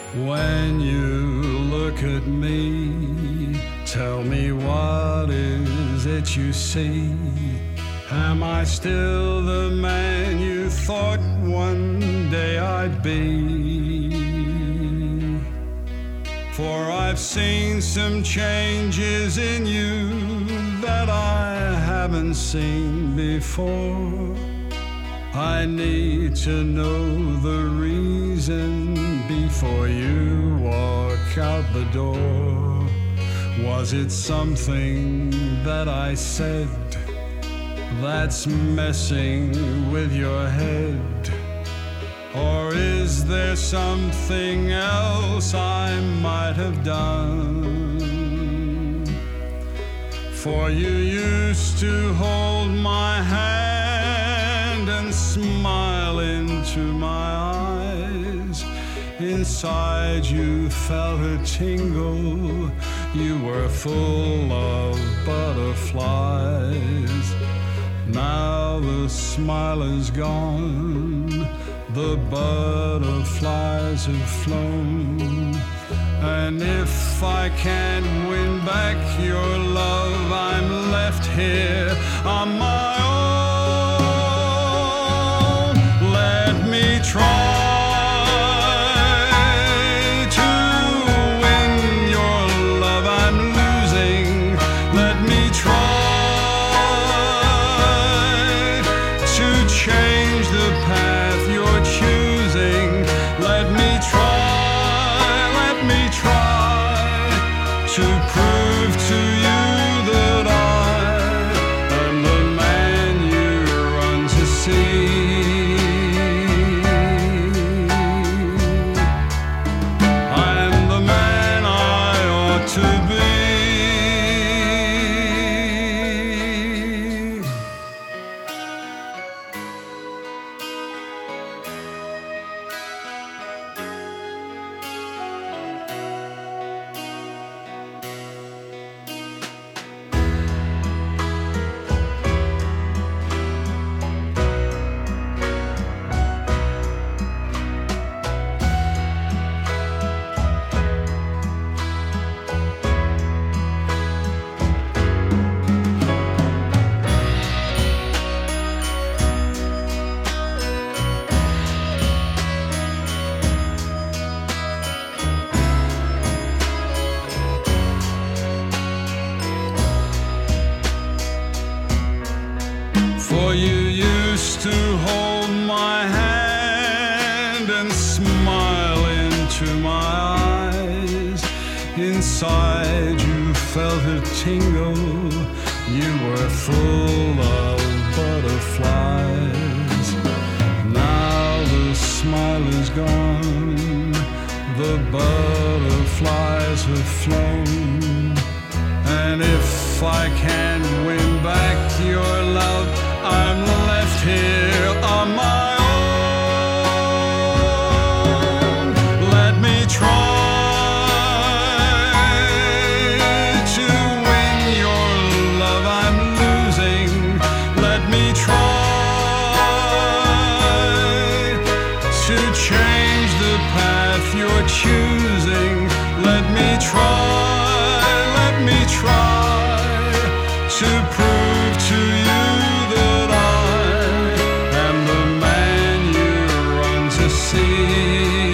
When you look at me, tell me what is it you see? Am I still the man you thought one day I'd be? For I've seen some changes in you that I haven't seen before. I need to know the reason before you walk out the door. Was it something that I said that's messing with your head? Or is there something else I might have done? For you used to hold my hand and smile into my eyes. Inside you felt a tingle. You were full of butterflies. Now the smile is gone. The butterflies have flown. And if I can't win back your love, I'm left here on my own. Let me try to win your love. I'm losing. Let me try to change the path you're choosing. Let me try to prove to you that I am the man you run to see. I am the man I ought to be. For you used to hold my hand and smile into my eyes. Inside you felt a tingle. You were full of butterflies. Now the smile is gone. The butterflies have flown. And if I can't win back your love, I'm left here on my own. Let me try to win your love. I'm losing. Let me try to change the path you're choosing. Let me try to prove to you that I am the man you run to see.